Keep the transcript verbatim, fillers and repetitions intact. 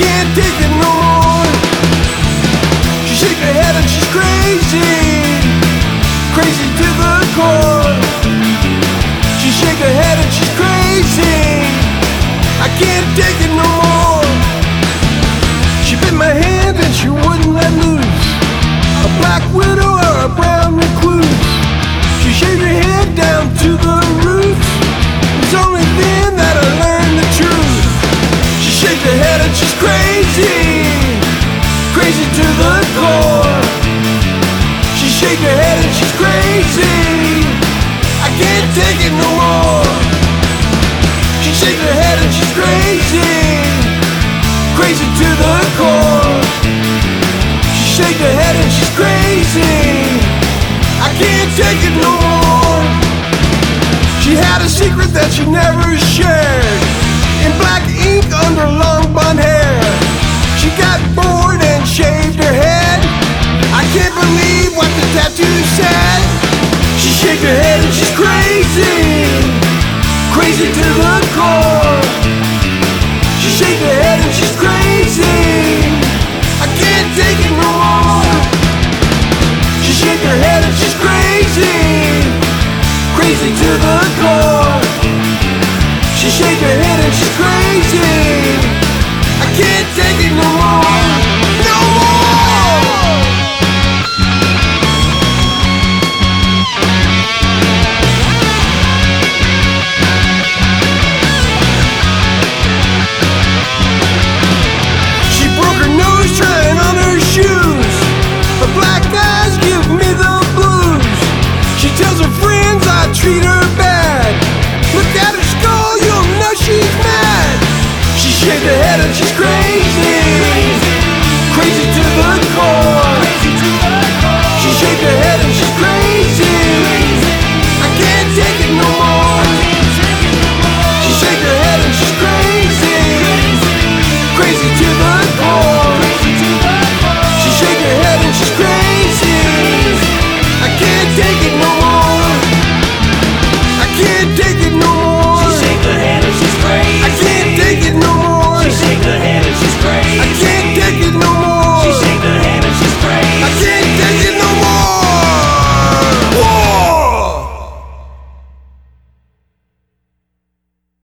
can't take it no more. She shakes her head and she's crazy, crazy to the core. She shakes her head and she's crazy, I can't take it no more. She bit my hand and she wouldn't let loose, a black widow or a brown recluse. She shaved her head down to the roots, it's only then that I learned the truth. She shakes her head and she's crazy, crazy to the core. She shakes her head and she's crazy, I can't take it no more. She shakes her head and she's crazy, crazy to the core. She shakes her head and she's crazy, I can't take it no more. She had a secret that she never shared, in black ink under long blonde hair. She got bored and shaved her head, I can't believe what the tattoo said. She shakes her head and she's crazy, crazy to the core. She shakes her head and she's crazy, I can't take it no more. She shakes her head and she's crazy, crazy to the core. She shakes her head and she's crazy, I can't take it no more, no more. She broke her nose trying on her shoes, her black eyes give me the blues. She tells her friends I treat her